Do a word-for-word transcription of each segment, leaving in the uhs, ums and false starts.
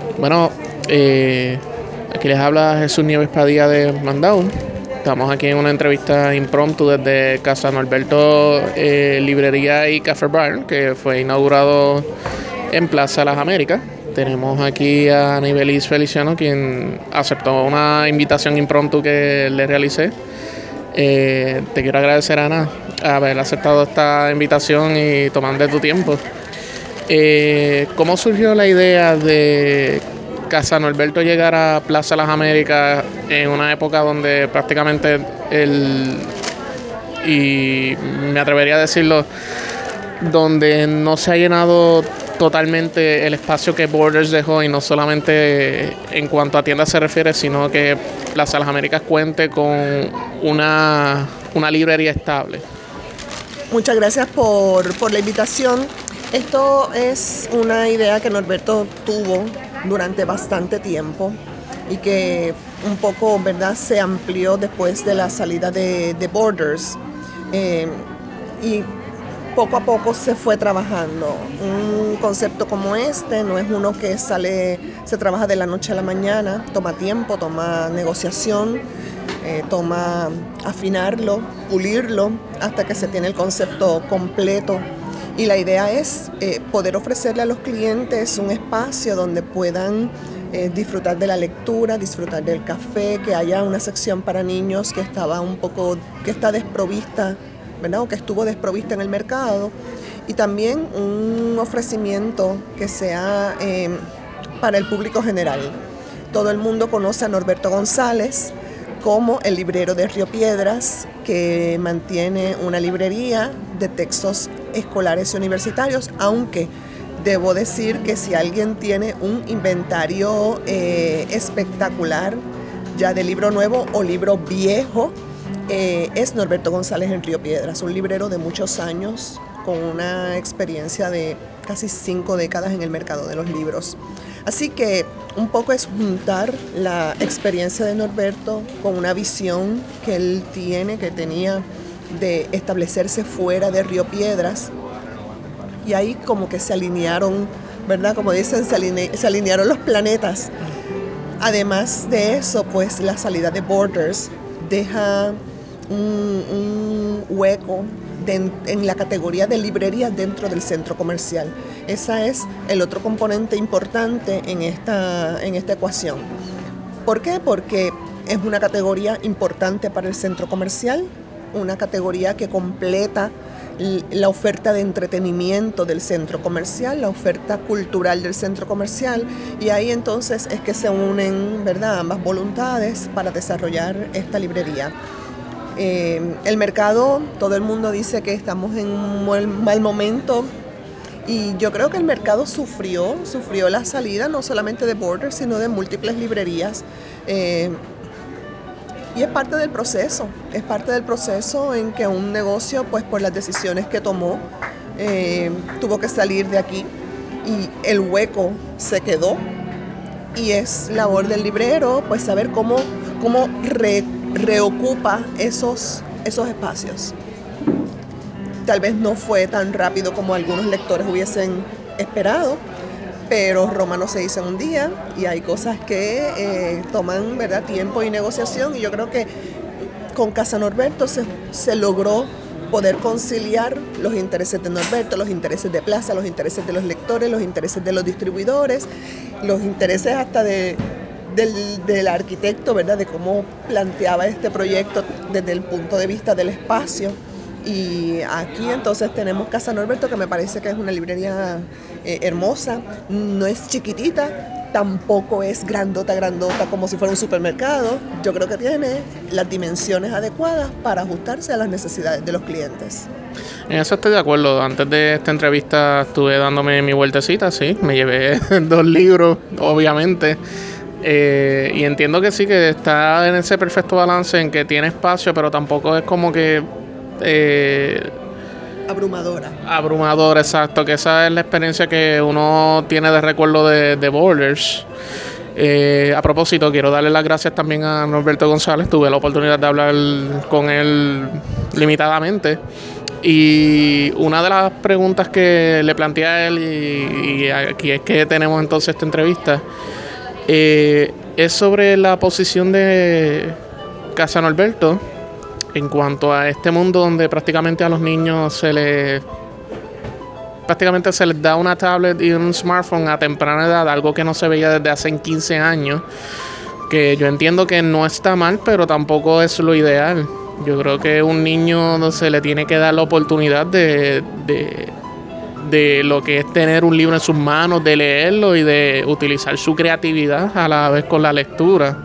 Bueno, eh, aquí les habla Jesús Nieves Padilla de Mandown. Estamos aquí en una entrevista impromptu desde Casa Norberto eh, Librería y Café Bar, que fue inaugurado en Plaza Las Américas. Tenemos aquí a Nibelis Feliciano, quien aceptó una invitación impromptu que le realicé. Eh, te quiero agradecer, Ana, haber aceptado esta invitación y tomando tu tiempo. Eh, ¿Cómo surgió la idea de Casa Norberto llegar a Plaza Las Américas en una época donde prácticamente el, y me atrevería a decirlo, donde no se ha llenado totalmente el espacio que Borders dejó, y no solamente en cuanto a tiendas se refiere, sino que Plaza Las Américas cuente con una, una librería estable? Muchas gracias por, por la invitación. Esto es una idea que Norberto tuvo durante bastante tiempo y que un poco, ¿verdad?, se amplió después de la salida de, de Borders. Eh, y poco a poco se fue trabajando. Un concepto como este no es uno que sale, se trabaja de la noche a la mañana, toma tiempo, toma negociación, eh, toma afinarlo, pulirlo, hasta que se tiene el concepto completo. Y la idea es eh, poder ofrecerle a los clientes un espacio donde puedan eh, disfrutar de la lectura, disfrutar del café, que haya una sección para niños que estaba un poco, que está desprovista, ¿verdad?, o que estuvo desprovista en el mercado, y también un ofrecimiento que sea eh, para el público general. Todo el mundo conoce a Norberto González como el librero de Río Piedras, que mantiene una librería de textos escolares y universitarios, aunque debo decir que si alguien tiene un inventario eh, espectacular, ya de libro nuevo o libro viejo, eh, es Norberto González en Río Piedras, un librero de muchos años con una experiencia de casi cinco décadas en el mercado de los libros. Así que un poco es juntar la experiencia de Norberto con una visión que él tiene, que tenía, de establecerse fuera de Río Piedras. Y ahí como que se alinearon, ¿verdad? Como dicen, se, aline se alinearon los planetas. Además de eso, pues la salida de Borders deja un, un hueco de, en la categoría de librería dentro del centro comercial. Ese es el otro componente importante en esta, en esta ecuación. ¿Por qué? Porque es una categoría importante para el centro comercial, una categoría que completa la oferta de entretenimiento del centro comercial, la oferta cultural del centro comercial, y ahí entonces es que se unen, ¿verdad?, ambas voluntades para desarrollar esta librería. Eh, el mercado, todo el mundo dice que estamos en un mal, mal momento, y yo creo que el mercado sufrió, sufrió la salida no solamente de Borders, sino de múltiples librerías. Eh, Y es parte del proceso, es parte del proceso en que un negocio, pues por las decisiones que tomó, eh, tuvo que salir de aquí, y el hueco se quedó, y es labor del librero pues saber cómo, cómo re, reocupa esos, esos espacios. Tal vez no fue tan rápido como algunos lectores hubiesen esperado, pero Roma no se hizo en un día, y hay cosas que eh, toman, ¿verdad?, tiempo y negociación, y yo creo que con Casa Norberto se, se logró poder conciliar los intereses de Norberto, los intereses de Plaza, los intereses de los lectores, los intereses de los distribuidores, los intereses hasta de, del, del arquitecto, ¿verdad?, de cómo planteaba este proyecto desde el punto de vista del espacio. Y aquí entonces tenemos Casa Norberto, que me parece que es una librería eh, hermosa, no es chiquitita, tampoco es grandota, grandota como si fuera un supermercado. Yo creo que tiene las dimensiones adecuadas para ajustarse a las necesidades de los clientes. En eso estoy de acuerdo. Antes de esta entrevista estuve dándome mi vueltecita, sí. Me llevé dos libros, obviamente. Eh, y entiendo que sí, que está en ese perfecto balance en que tiene espacio, pero tampoco es como que... Eh, Abrumadora. abrumador, exacto. Que esa es la experiencia que uno tiene de recuerdo de, de Borders. Eh, a propósito, quiero darle las gracias también a Norberto González. Tuve la oportunidad de hablar con él limitadamente, Y una de las preguntas que le planteé a él, y, y aquí es que tenemos entonces esta entrevista, eh, es sobre la posición de Casa Norberto en cuanto a este mundo donde prácticamente a los niños se les prácticamente se les da una tablet y un smartphone a temprana edad, algo que no se veía desde hace quince años, que yo entiendo que no está mal, pero tampoco es lo ideal. Yo creo que a un niño se le tiene que dar la oportunidad de, de, de lo que es tener un libro en sus manos, de leerlo y de utilizar su creatividad a la vez con la lectura.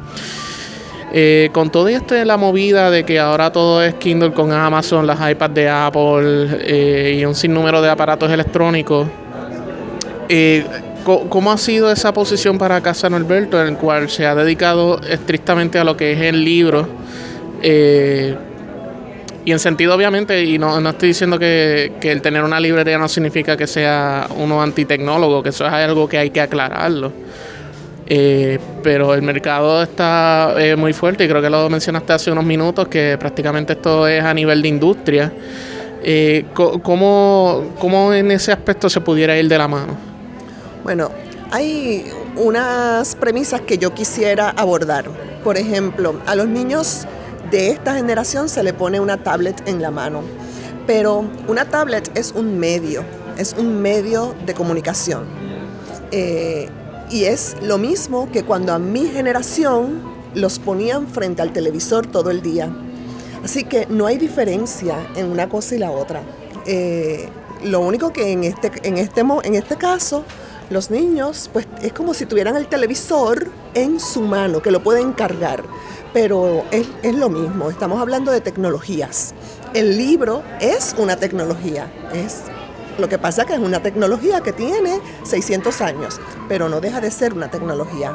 Eh, con todo esto de la movida de que ahora todo es Kindle con Amazon, las iPads de Apple eh, y un sinnúmero de aparatos electrónicos, eh, ¿cómo ha sido esa posición para Casa Norberto, en el cual se ha dedicado estrictamente a lo que es el libro? Eh, y en sentido, obviamente, y no, no estoy diciendo que, que el tener una librería no significa que sea uno antitecnólogo, que eso es algo que hay que aclararlo. Eh, pero el mercado está eh, muy fuerte y creo que lo mencionaste hace unos minutos, que prácticamente esto es a nivel de industria. Eh, ¿cómo, ¿Cómo en ese aspecto se pudiera ir de la mano? Bueno, hay unas premisas que yo quisiera abordar. Por ejemplo, a los niños de esta generación se le pone una tablet en la mano, pero una tablet es un medio, es un medio de comunicación. Eh, y es lo mismo que cuando a mi generación los ponían frente al televisor todo el día. Así que no hay diferencia en una cosa y la otra. Eh, lo único que en este, en, este, en este caso, los niños, pues es como si tuvieran el televisor en su mano, que lo pueden cargar. Pero es, es lo mismo, estamos hablando de tecnologías. El libro es una tecnología, es lo que pasa que es una tecnología que tiene seiscientos años, pero no deja de ser una tecnología.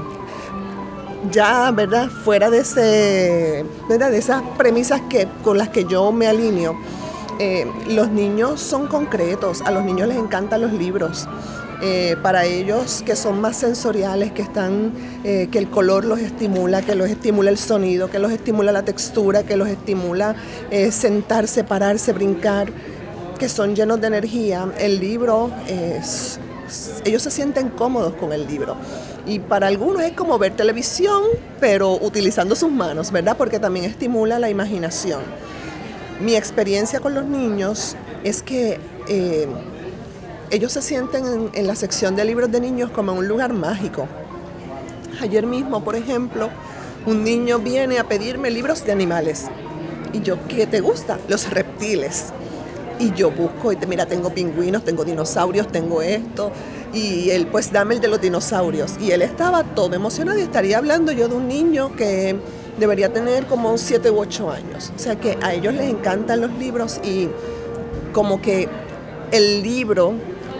Ya, ¿verdad? Fuera de, ese, ¿verdad? de esas premisas que, con las que yo me alineo, eh, los niños son concretos, a los niños les encantan los libros. Eh, para ellos que son más sensoriales, que, están, eh, que el color los estimula, que los estimula el sonido, que los estimula la textura, que los estimula eh, sentarse, pararse, brincar, que son llenos de energía, el libro es, ellos se sienten cómodos con el libro. Y para algunos es como ver televisión, pero utilizando sus manos, ¿verdad? Porque también estimula la imaginación. Mi experiencia con los niños es que eh, ellos se sienten en, en la sección de libros de niños como en un lugar mágico. Ayer mismo, por ejemplo, un niño viene a pedirme libros de animales. Y yo, ¿qué te gusta? Los reptiles. Y yo busco, y te, mira, tengo pingüinos, tengo dinosaurios, tengo esto. Y él, pues dame el de los dinosaurios. Y él estaba todo emocionado y estaría hablando yo de un niño que debería tener como siete u ocho años. O sea que a ellos les encantan los libros y como que el libro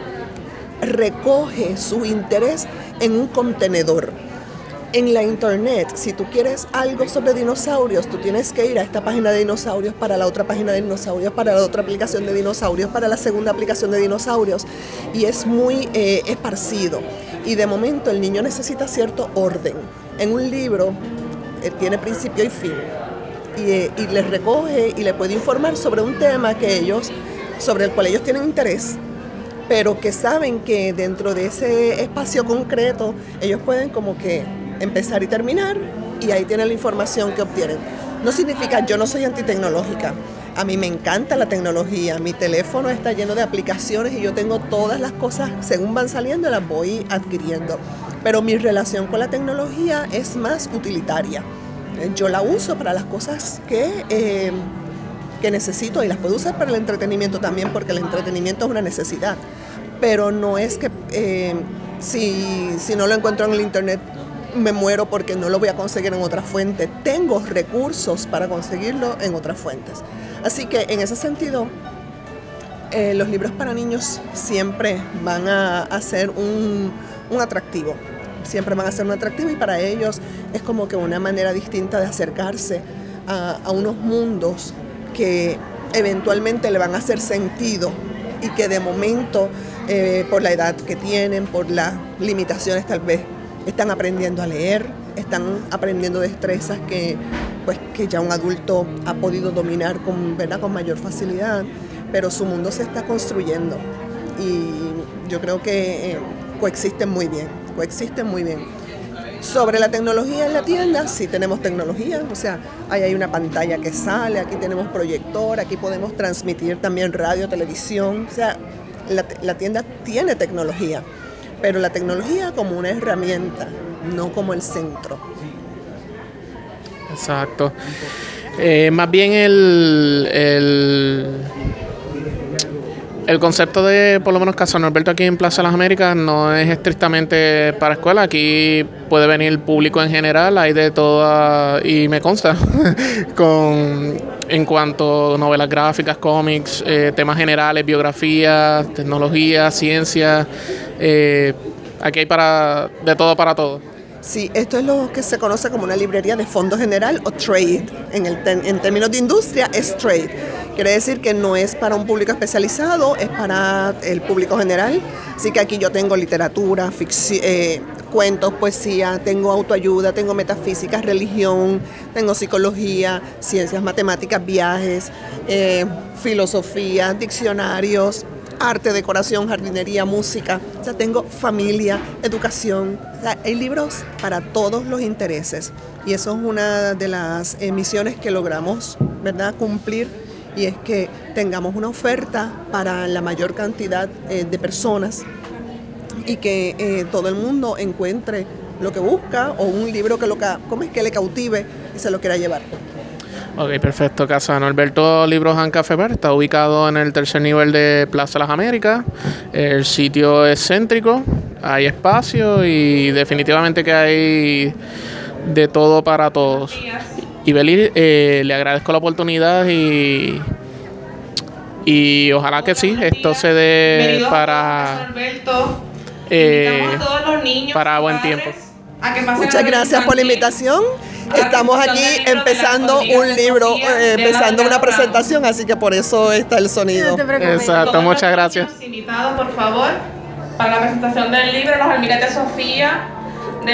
recoge su interés en un contenedor. En la internet, si tú quieres algo sobre dinosaurios, tú tienes que ir a esta página de dinosaurios, para la otra página de dinosaurios, para la otra aplicación de dinosaurios, para la segunda aplicación de dinosaurios, y es muy eh, esparcido. Y de momento el niño necesita cierto orden. En un libro eh, tiene principio y fin, y, eh, y les recoge y le puede informar sobre un tema que ellos, sobre el cual ellos tienen interés, pero que saben que dentro de ese espacio concreto ellos pueden como que empezar y terminar, y ahí tienen la información que obtienen. No significa, yo no soy antitecnológica, a mí me encanta la tecnología, mi teléfono está lleno de aplicaciones y yo tengo todas las cosas, según van saliendo las voy adquiriendo, pero mi relación con la tecnología es más utilitaria. Yo la uso para las cosas que... Eh, que necesito, y las puedo usar para el entretenimiento también, porque el entretenimiento es una necesidad, pero no es que eh, si, si no lo encuentro en el internet me muero porque no lo voy a conseguir en otra fuente. Tengo recursos para conseguirlo en otras fuentes. Así que en ese sentido, eh, los libros para niños siempre van a, a ser un, un atractivo. Siempre van a ser un atractivo, y para ellos es como que una manera distinta de acercarse a, a unos mundos que eventualmente le van a hacer sentido, y que de momento, eh, por la edad que tienen, por las limitaciones tal vez, están aprendiendo a leer, están aprendiendo destrezas que, pues, que ya un adulto ha podido dominar con, ¿verdad? con mayor facilidad. pero su mundo se está construyendo y yo creo que eh, coexisten muy bien, coexisten muy bien. Sobre la tecnología en la tienda, sí tenemos tecnología, o sea, ahí hay una pantalla que sale, aquí tenemos proyector, aquí podemos transmitir también radio, televisión, o sea, la, la tienda tiene tecnología, pero la tecnología como una herramienta, no como el centro. Exacto. Eh, más bien el, el, el concepto de, por lo menos, Casa Norberto aquí en Plaza de las Américas no es estrictamente para escuela. Aquí puede venir público en general, hay de toda, y me consta, con en cuanto a novelas gráficas, cómics, eh, temas generales, biografías, tecnología, ciencia. Eh, aquí hay para de todo para todo. Sí, esto es lo que se conoce como una librería de fondo general o trade. En, el ten, en términos de industria es trade. Quiere decir que no es para un público especializado, es para el público general. Así que aquí yo tengo literatura, ficción, eh, cuentos, poesía, tengo autoayuda, tengo metafísica, religión, tengo psicología, ciencias matemáticas, viajes, eh, filosofía, diccionarios, arte, decoración, jardinería, música. O sea, tengo familia, educación. O sea, hay libros para todos los intereses. Y eso es una de las eh, misiones que logramos, ¿verdad?, cumplir. Y es que tengamos una oferta para la mayor cantidad eh, de personas y que eh, todo el mundo encuentre lo que busca o un libro que, lo ca ¿cómo es? que le cautive y se lo quiera llevar. Ok, perfecto. Casa Norberto Libros and Café Bar está ubicado en el tercer nivel de Plaza Las Américas. El sitio es céntrico, hay espacio y definitivamente que hay de todo para todos. Y Beli, eh, le agradezco la oportunidad y, y ojalá que sí, esto se dé para, eh, para buen tiempo. Muchas gracias por la invitación. Estamos aquí empezando un libro, eh, empezando una presentación, así que por eso está el sonido. No te preocupes. Exacto, muchas gracias. Invitados, por favor, para la presentación del libro Los Almiretes Sofía.